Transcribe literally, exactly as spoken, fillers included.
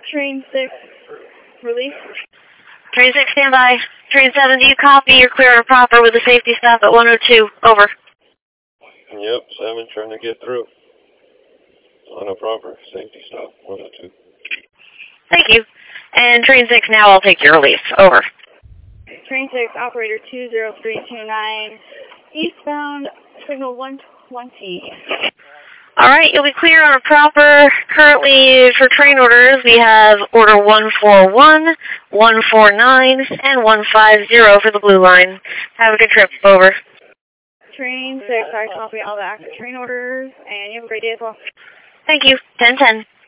Train six, release. Train six, stand by. Train seven, do you copy? You're clear and proper with a safety stop at one oh two. Over. Yep, seven trying to get through. On a proper safety stop, one oh two. Thank you. And train six, now I'll take your release. Over. Train six, operator two zero three two nine, eastbound, signal one twenty. All right, you'll be clear on a proper. Currently, for train orders, we have order one four one, one four nine, and one five zero for the blue line. Have a good trip. Over. Train six, I copy all the active train orders, and you have a great day as well. Thank you. ten ten.